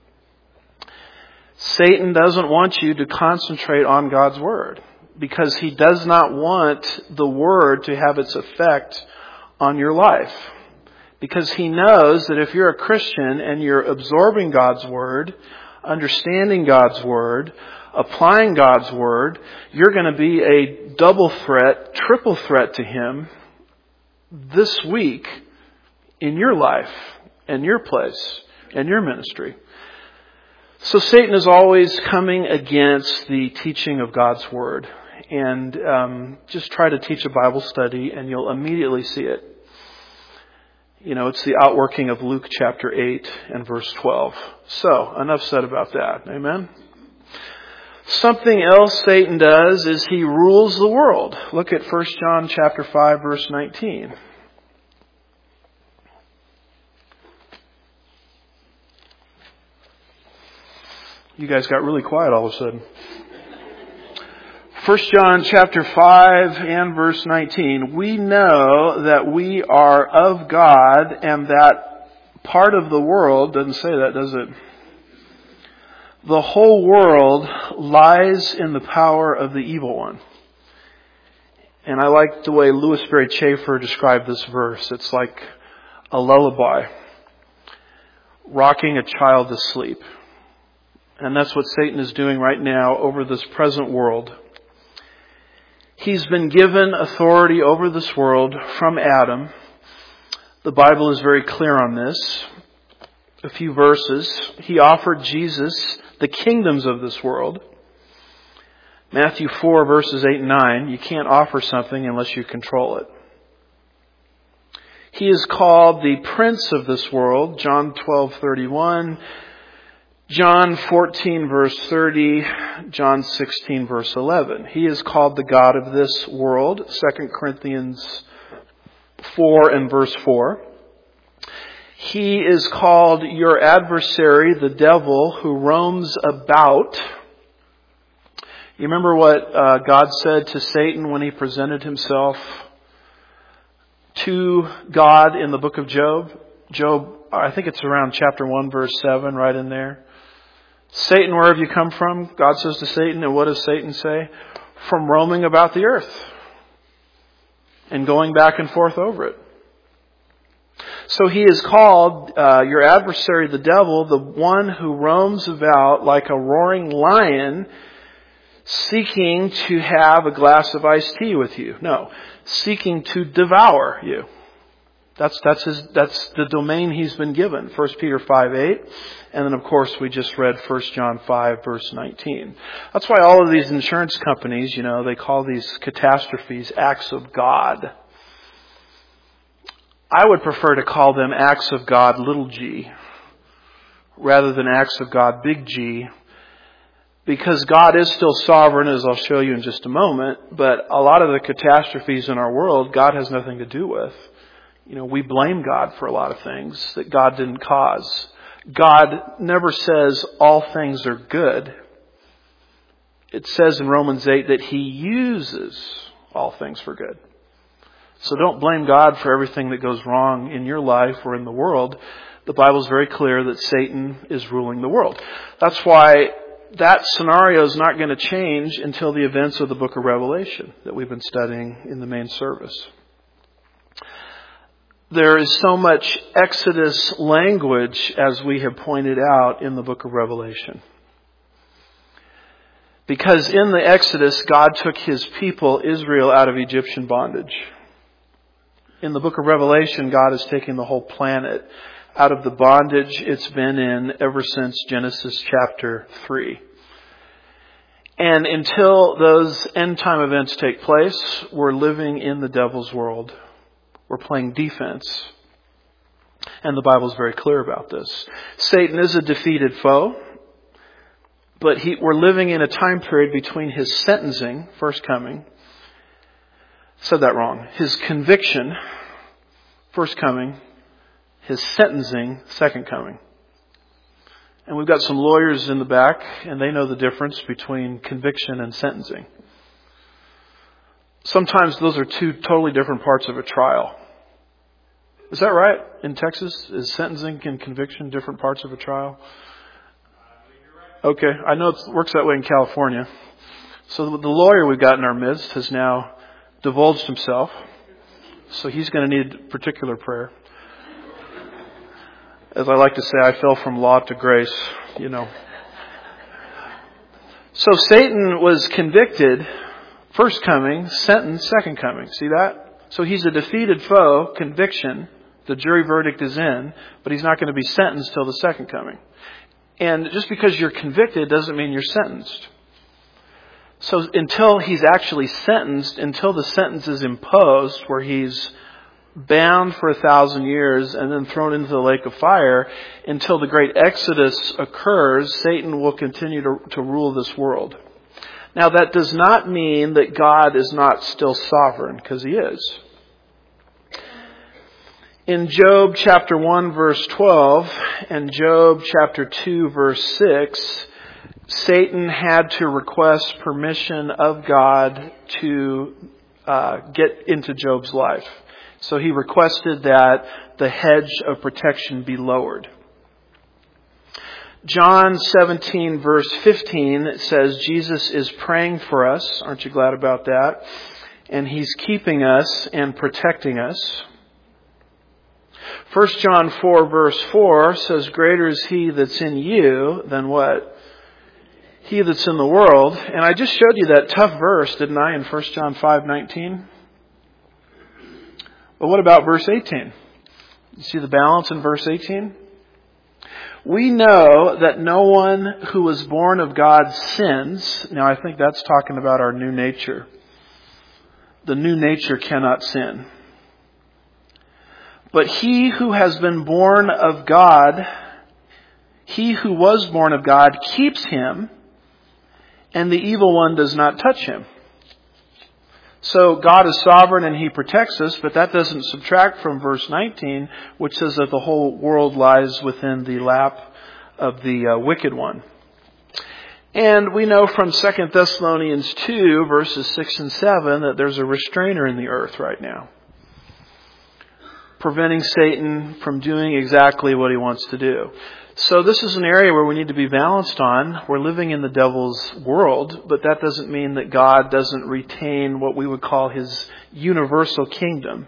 Satan doesn't want you to concentrate on God's Word, because he does not want the Word to have its effect on your life. Because he knows that if you're a Christian and you're absorbing God's Word, understanding God's Word, applying God's Word, you're going to be a double threat, triple threat to him this week in your life and your place and your ministry. So Satan is always coming against the teaching of God's Word. And just try to teach a Bible study and you'll immediately see it. You know, it's the outworking of Luke chapter 8 and verse 12. So, enough said about that. Amen? Something else Satan does is he rules the world. Look at 1 John chapter 5 verse 19. You guys got really quiet all of a sudden. 1 John chapter 5 and verse 19. We know that we are of God and that part of the world, doesn't say that, does it? The whole world lies in the power of the evil one. And I like the way Louis Berry Chafer described this verse. It's like a lullaby, rocking a child to sleep. And that's what Satan is doing right now over this present world. He's been given authority over this world from Adam. The Bible is very clear on this. A few verses. He offered Jesus the kingdoms of this world. Matthew 4 verses 8 and 9. You can't offer something unless you control it. He is called the prince of this world. John 12:31. John 14 verse 30, John 16 verse 11. He is called the God of this world, 2 Corinthians 4 and verse 4. He is called your adversary, the devil, who roams about. You remember what God said to Satan when he presented himself to God in the book of Job? Job, I think it's around chapter 1 verse 7, right in there. Satan, where have you come from? God says to Satan, and what does Satan say? From roaming about the earth and going back and forth over it. So he is called your adversary, the devil, the one who roams about like a roaring lion, seeking to have a glass of iced tea with you. No, seeking to devour you. That's the domain he's been given. 1 Peter 5:8. And then, of course, we just read 1 John 5, verse 19. That's why all of these insurance companies, you know, they call these catastrophes acts of God. I would prefer to call them acts of God, little g, rather than acts of God, big G, because God is still sovereign, as I'll show you in just a moment, but a lot of the catastrophes in our world, God has nothing to do with. You know, we blame God for a lot of things that God didn't cause. God never says all things are good. It says in Romans 8 that He uses all things for good. So don't blame God for everything that goes wrong in your life or in the world. The Bible is very clear that Satan is ruling the world. That's why that scenario is not going to change until the events of the book of Revelation that we've been studying in the main service. There is so much Exodus language, as we have pointed out in the book of Revelation. Because in the Exodus, God took His people, Israel, out of Egyptian bondage. In the book of Revelation, God is taking the whole planet out of the bondage it's been in ever since Genesis chapter 3. And until those end time events take place, we're living in the devil's world. We're playing defense. And the Bible is very clear about this. Satan is a defeated foe. But we're living in a time period between His sentencing, first coming. Said that wrong. His conviction, first coming. His sentencing, second coming. And we've got some lawyers in the back, and they know the difference between conviction and sentencing. Sometimes those are two totally different parts of a trial. Is that right? In Texas, is sentencing and conviction different parts of a trial? Okay, I know it works that way in California. So the lawyer we've got in our midst has now divulged himself. So he's going to need particular prayer. As I like to say, I fell from law to grace, you know. So Satan was convicted, first coming, sentenced, second coming. See that? So he's a defeated foe, conviction. The jury verdict is in, but he's not going to be sentenced till the second coming. And just because you're convicted doesn't mean you're sentenced. So until he's actually sentenced, until the sentence is imposed where he's bound for 1,000 years and then thrown into the lake of fire, until the great exodus occurs, Satan will continue to rule this world. Now that does not mean that God is not still sovereign, because he is. In Job chapter 1 verse 12 and Job chapter 2 verse 6, Satan had to request permission of God to get into Job's life. So he requested that the hedge of protection be lowered. John 17 verse 15, it says Jesus is praying for us. Aren't you glad about that? And he's keeping us and protecting us. 1 John 4 verse 4 says, greater is he that's in you than what? He that's in the world. And I just showed you that tough verse, didn't I, in 1 John 5:19? But what about verse 18? You see the balance in verse 18? We know that no one who was born of God sins. Now I think that's talking about our new nature. The new nature cannot sin. But he who has been born of God, he who was born of God keeps him, and the evil one does not touch him. So God is sovereign and he protects us, but that doesn't subtract from verse 19, which says that the whole world lies within the lap of the wicked one. And we know from 2 Thessalonians 2, verses 6 and 7, that there's a restrainer in the earth right now, preventing Satan from doing exactly what he wants to do. So this is an area where we need to be balanced on. We're living in the devil's world, but that doesn't mean that God doesn't retain what we would call his universal kingdom.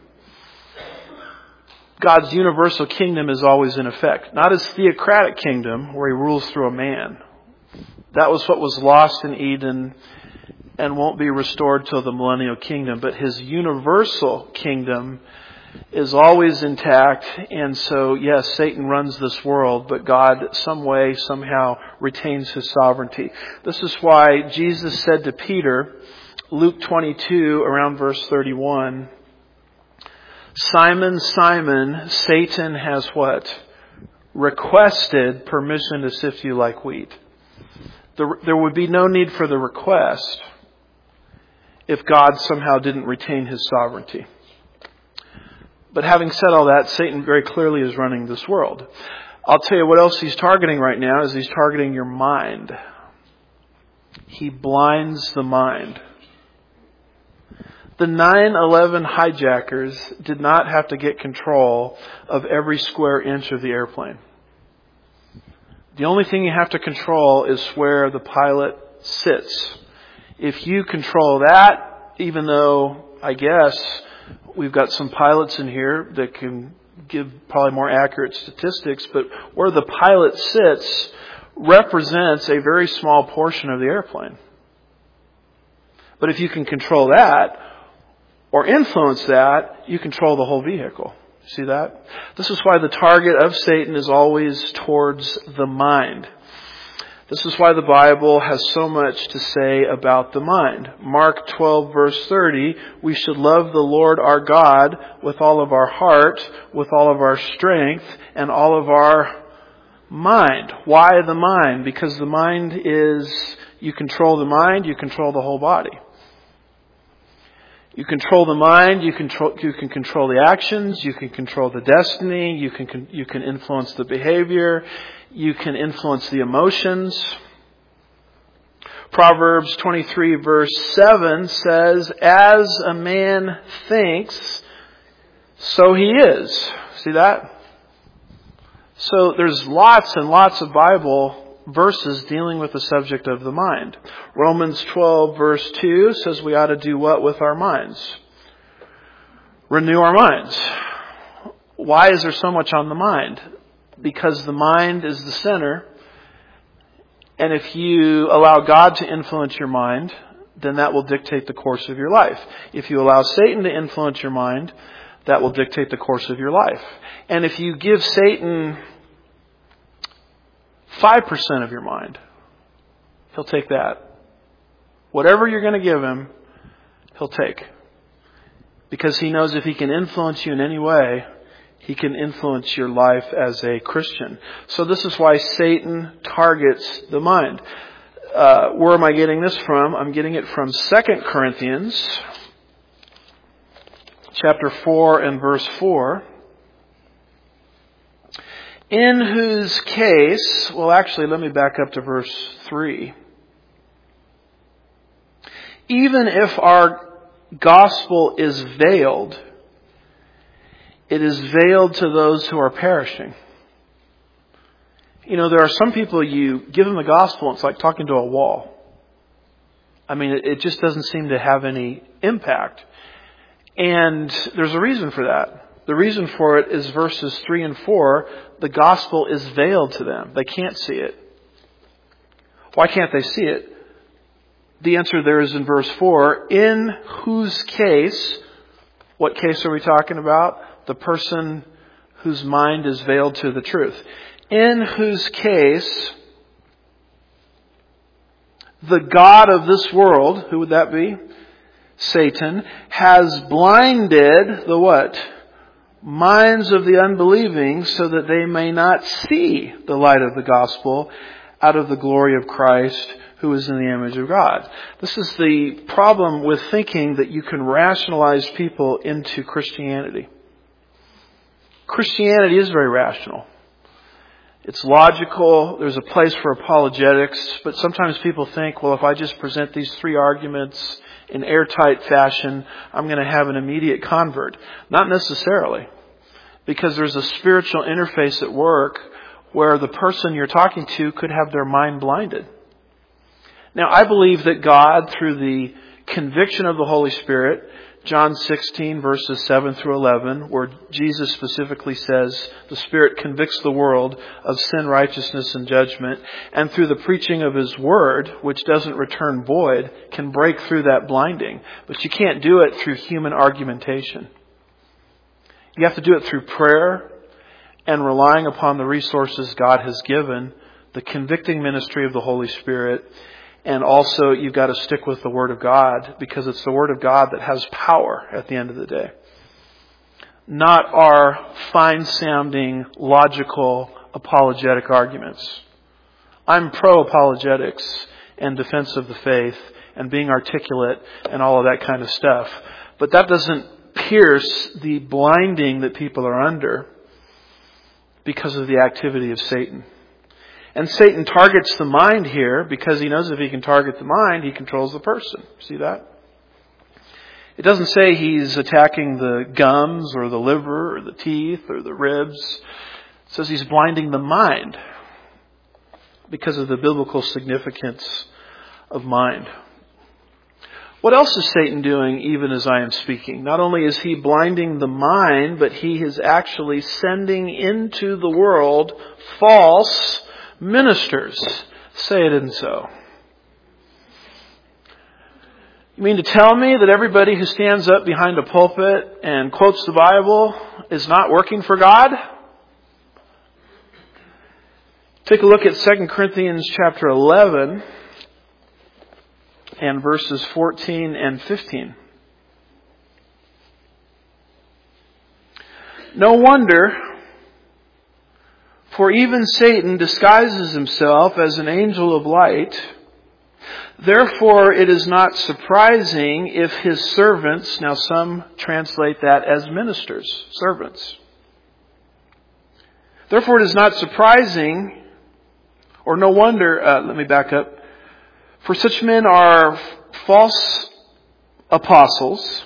God's universal kingdom is always in effect. Not his theocratic kingdom where he rules through a man. That was what was lost in Eden and won't be restored till the millennial kingdom. But his universal kingdom is always intact, and so yes, Satan runs this world, but God some way, somehow retains his sovereignty. This is why Jesus said to Peter, Luke 22 around verse 31, Simon, Simon, Satan has what? Requested permission to sift you like wheat. There would be no need for the request if God somehow didn't retain his sovereignty. But having said all that, Satan very clearly is running this world. I'll tell you what else he's targeting right now is he's targeting your mind. He blinds the mind. The 9/11 hijackers did not have to get control of every square inch of the airplane. The only thing you have to control is where the pilot sits. If you control that, even though I guess we've got some pilots in here that can give probably more accurate statistics, but where the pilot sits represents a very small portion of the airplane. But if you can control that or influence that, you control the whole vehicle. See that? This is why the target of Satan is always towards the mind. This is why the Bible has so much to say about the mind. Mark 12 verse 30, we should love the Lord our God with all of our heart, with all of our strength, and all of our mind. Why the mind? Because the mind is, you control the mind, you control the whole body. You control the mind, you can control the actions, you can control the destiny, you can influence the behavior, you can influence the emotions. Proverbs 23 verse 7 says, as a man thinks, so he is. See that? So there's lots and lots of Bible verses dealing with the subject of the mind. Romans 12 verse 2 says we ought to do what with our minds? Renew our minds. Why is there so much on the mind? Because the mind is the center, and if you allow God to influence your mind, then that will dictate the course of your life. If you allow Satan to influence your mind, that will dictate the course of your life. And if you give Satan 5% of your mind, he'll take that. Whatever you're going to give him, he'll take. Because he knows if he can influence you in any way, he can influence your life as a Christian. So this is why Satan targets the mind. Where am I getting this from? I'm getting it from 2 Corinthians chapter 4 and verse 4. In whose case, well actually let me back up to verse 3. Even if our gospel is veiled, it is veiled to those who are perishing. You know, there are some people you give them the gospel, it's like talking to a wall. I mean, it just doesn't seem to have any impact. And there's a reason for that. The reason for it is verses 3 and 4. The gospel is veiled to them. They can't see it. Why can't they see it? The answer there is in verse 4. In whose case, what case are we talking about? The person whose mind is veiled to the truth. In whose case, the God of this world, who would that be? Satan, has blinded the what? Minds of the unbelieving so that they may not see the light of the gospel out of the glory of Christ, who is in the image of God. This is the problem with thinking that you can rationalize people into Christianity. Christianity is very rational. It's logical. There's a place for apologetics. But sometimes people think, well, if I just present these 3 arguments in airtight fashion, I'm going to have an immediate convert. Not necessarily. Because there's a spiritual interface at work where the person you're talking to could have their mind blinded. Now, I believe that God, through the conviction of the Holy Spirit, John 16 verses 7 through 11, where Jesus specifically says the Spirit convicts the world of sin, righteousness, and judgment, and through the preaching of His Word, which doesn't return void, can break through that blinding. But you can't do it through human argumentation. You have to do it through prayer and relying upon the resources God has given, the convicting ministry of the Holy Spirit. And also, you've got to stick with the Word of God, because it's the Word of God that has power at the end of the day. Not our fine-sounding, logical, apologetic arguments. I'm pro-apologetics and defense of the faith and being articulate and all of that kind of stuff. But that doesn't pierce the blinding that people are under because of the activity of Satan. And Satan targets the mind here because he knows if he can target the mind, he controls the person. See that? It doesn't say he's attacking the gums or the liver or the teeth or the ribs. It says he's blinding the mind because of the biblical significance of mind. What else is Satan doing even as I am speaking? Not only is he blinding the mind, but he is actually sending into the world false ministers. Say it isn't so. You mean to tell me that everybody who stands up behind a pulpit and quotes the Bible is not working for God? Take a look at 2 Corinthians chapter 11 and verses 14 and 15. No wonder, for even Satan disguises himself as an angel of light. Therefore, it is not surprising if his servants, now some translate that as ministers, servants. Therefore, it is not surprising, or no wonder, let me back up. For such men are false apostles,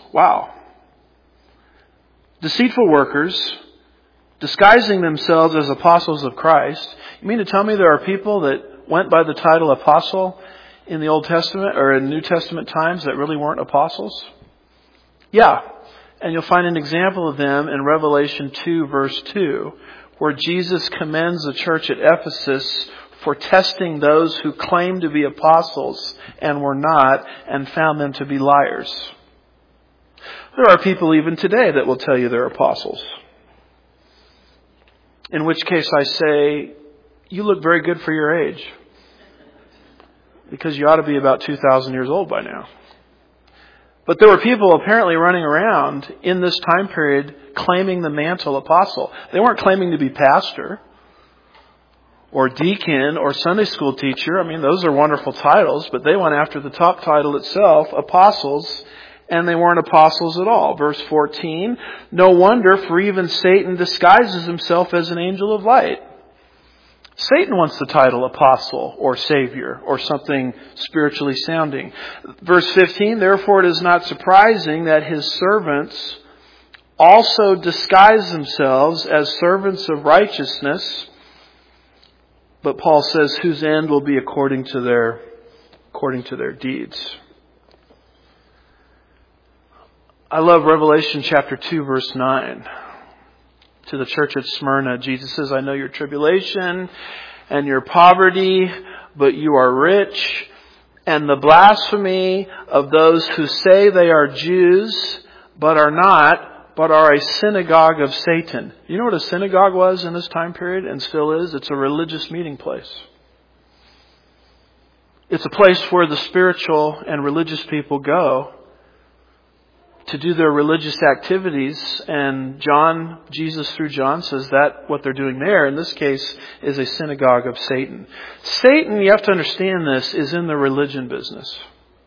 deceitful workers, disguising themselves as apostles of Christ. You mean to tell me there are people that went by the title apostle in the Old Testament or in New Testament times that really weren't apostles? Yeah. And you'll find an example of them in Revelation 2 verse 2, where Jesus commends the church at Ephesus for testing those who claimed to be apostles and were not, and found them to be liars. There are people even today that will tell you they're apostles. In which case I say, you look very good for your age. Because you ought to be about 2,000 years old by now. But there were people apparently running around in this time period claiming the mantle apostle. They weren't claiming to be pastor or deacon or Sunday school teacher. I mean, those are wonderful titles, but they went after the top title itself, apostles, and they weren't apostles at all. Verse 14, no wonder, for even Satan disguises himself as an angel of light. Satan wants the title apostle or savior or something spiritually sounding. Verse 15, therefore it is not surprising that his servants also disguise themselves as servants of righteousness. But Paul says, whose end will be according to their deeds. I love Revelation chapter 2, verse 9. To the church at Smyrna, Jesus says, I know your tribulation and your poverty, but you are rich, and the blasphemy of those who say they are Jews, but are not, but are a synagogue of Satan. You know what a synagogue was in this time period and still is? It's a religious meeting place. It's a place where the spiritual and religious people go to do their religious activities, and Jesus through John says that what they're doing there, in this case, is a synagogue of Satan. Satan, you have to understand this, is in the religion business.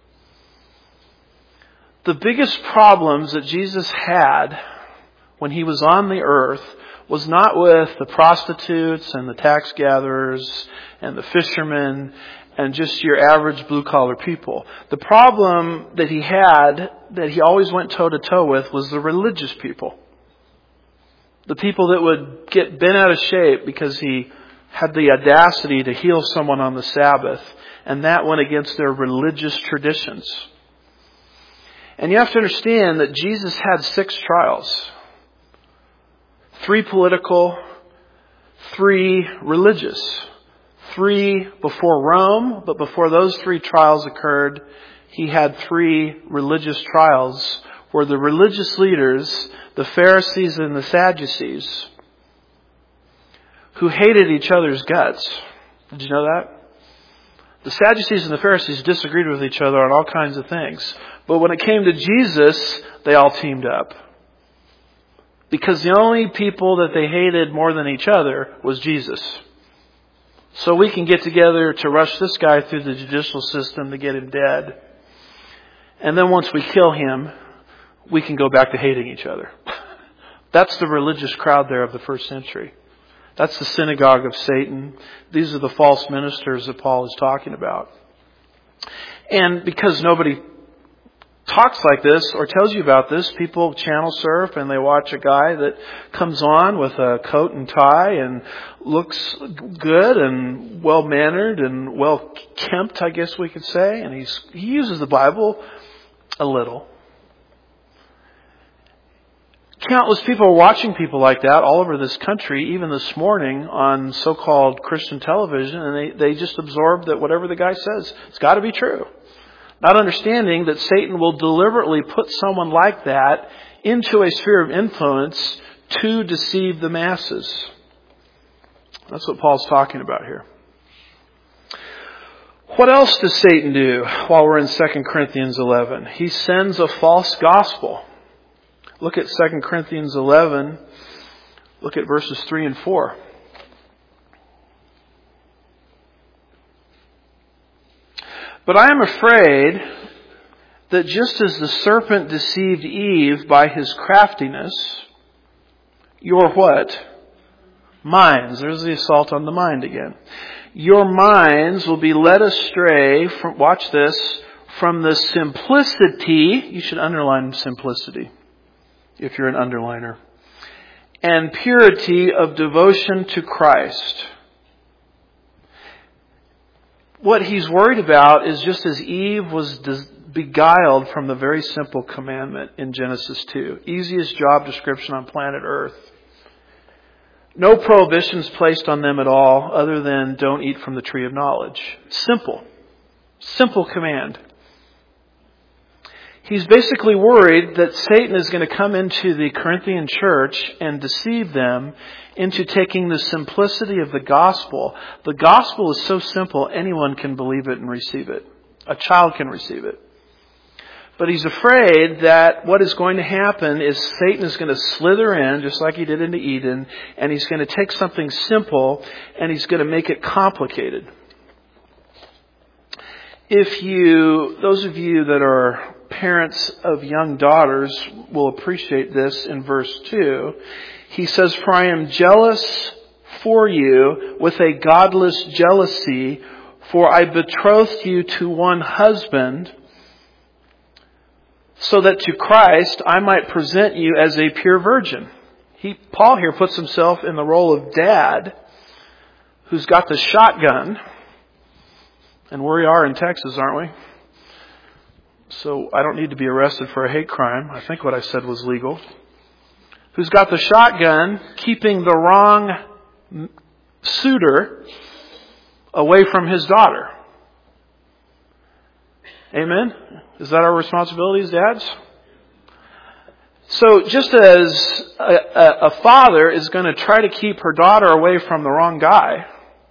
The biggest problems that Jesus had when he was on the earth was not with the prostitutes and the tax gatherers and the fishermen and just your average blue-collar people. The problem that he had, that he always went toe-to-toe with, was the religious people. The people that would get bent out of shape because he had the audacity to heal someone on the Sabbath, and that went against their religious traditions. And you have to understand that Jesus had 6 trials. 3 political, 3 religious. 3 before Rome, but before those 3 trials occurred, he had 3 religious trials where the religious leaders, the Pharisees and the Sadducees, who hated each other's guts. Did you know that? The Sadducees and the Pharisees disagreed with each other on all kinds of things. But when it came to Jesus, they all teamed up. Because the only people that they hated more than each other was Jesus. So we can get together to rush this guy through the judicial system to get him dead. And then once we kill him, we can go back to hating each other. That's the religious crowd there of the first century. That's the synagogue of Satan. These are the false ministers that Paul is talking about. And because nobody talks like this or tells you about this, people channel surf and they watch a guy that comes on with a coat and tie and looks good and well-mannered and well-kempt, I guess we could say. And he uses the Bible a little. Countless people are watching people like that all over this country, even this morning on so-called Christian television, and they just absorb that whatever the guy says, it's got to be true. Not understanding that Satan will deliberately put someone like that into a sphere of influence to deceive the masses. That's what Paul's talking about here. What else does Satan do while we're in 2 Corinthians 11? He sends a false gospel. Look at 2 Corinthians 11. Look at verses 3 and 4. But I am afraid that just as the serpent deceived Eve by his craftiness, your what? Minds. There's the assault on the mind again. Your minds will be led astray from, watch this, from the simplicity, you should underline simplicity if you're an underliner, and purity of devotion to Christ. What he's worried about is just as Eve was beguiled from the very simple commandment in Genesis 2. Easiest job description on planet Earth. No prohibitions placed on them at all other than don't eat from the tree of knowledge. Simple. Simple command. He's basically worried that Satan is going to come into the Corinthian church and deceive them into taking the simplicity of the gospel. The gospel is so simple, anyone can believe it and receive it. A child can receive it. But he's afraid that what is going to happen is Satan is going to slither in, just like he did into Eden, and he's going to take something simple and he's going to make it complicated. Those of you that are parents of young daughters will appreciate this in verse 2. He says, "For I am jealous for you with a godless jealousy, for I betrothed you to one husband, so that to Christ I might present you as a pure virgin." Paul here puts himself in the role of dad who's got the shotgun. And we are in Texas, aren't we? So I don't need to be arrested for a hate crime. I think what I said was legal. Who's got the shotgun, keeping the wrong suitor away from his daughter. Amen? Is that our responsibility as dads? So just as a father is going to try to keep her daughter away from the wrong guy,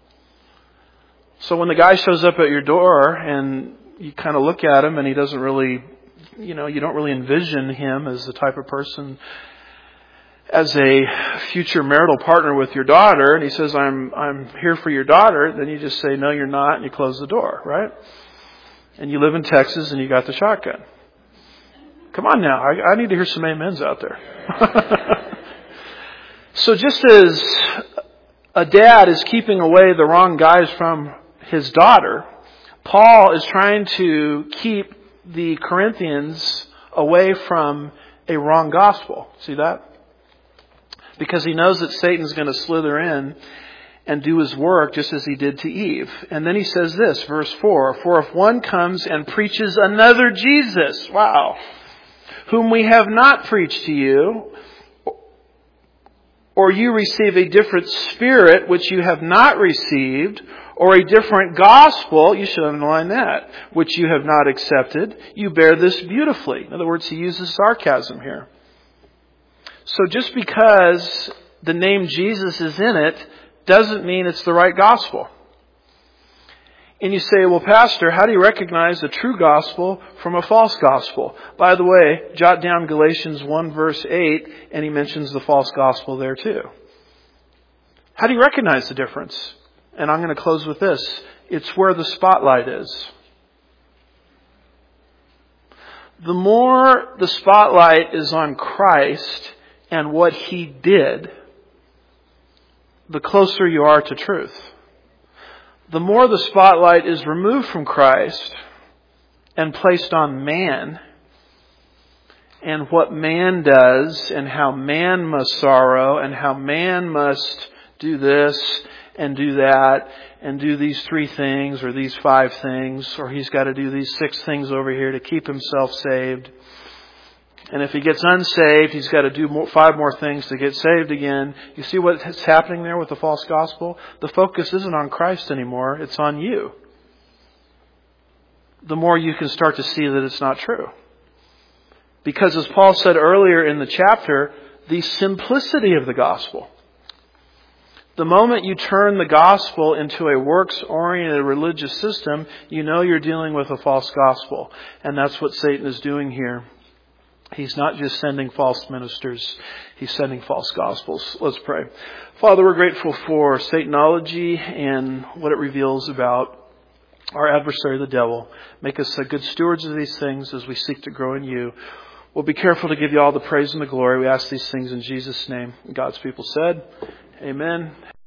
so when the guy shows up at your door and you kind of look at him and he doesn't really, you don't really envision him as the type of person, as a future marital partner with your daughter, and he says, I'm here for your daughter, then you just say, no, you're not, and you close the door, right? And you live in Texas and you got the shotgun. Come on now, I need to hear some amens out there. So just as a dad is keeping away the wrong guys from his daughter, Paul is trying to keep the Corinthians away from a wrong gospel. See that? Because he knows that Satan's going to slither in and do his work just as he did to Eve. And then he says this, verse 4, "For if one comes and preaches another Jesus," wow, "whom we have not preached to you, or you receive a different spirit which you have not received, or a different gospel," you should underline that, "which you have not accepted, you bear this beautifully." In other words, he uses sarcasm here. So just because the name Jesus is in it doesn't mean it's the right gospel. And you say, well, Pastor, how do you recognize the true gospel from a false gospel? By the way, jot down Galatians 1 verse 8, and he mentions the false gospel there too. How do you recognize the difference? And I'm going to close with this. It's where the spotlight is. The more the spotlight is on Christ and what He did, the closer you are to truth. The more the spotlight is removed from Christ and placed on man and what man does and how man must sorrow and how man must do this and do that and do these 3 things or these 5 things, or he's got to do these 6 things over here to keep himself saved. And if he gets unsaved, he's got to do 5 more things to get saved again. You see what's happening there with the false gospel? The focus isn't on Christ anymore. It's on you. The more you can start to see that it's not true. Because as Paul said earlier in the chapter, the simplicity of the gospel. The moment you turn the gospel into a works-oriented religious system, you know you're dealing with a false gospel. And that's what Satan is doing here. He's not just sending false ministers. He's sending false gospels. Let's pray. Father, we're grateful for Satanology and what it reveals about our adversary, the devil. Make us good stewards of these things as we seek to grow in you. We'll be careful to give you all the praise and the glory. We ask these things in Jesus' name. God's people said, amen.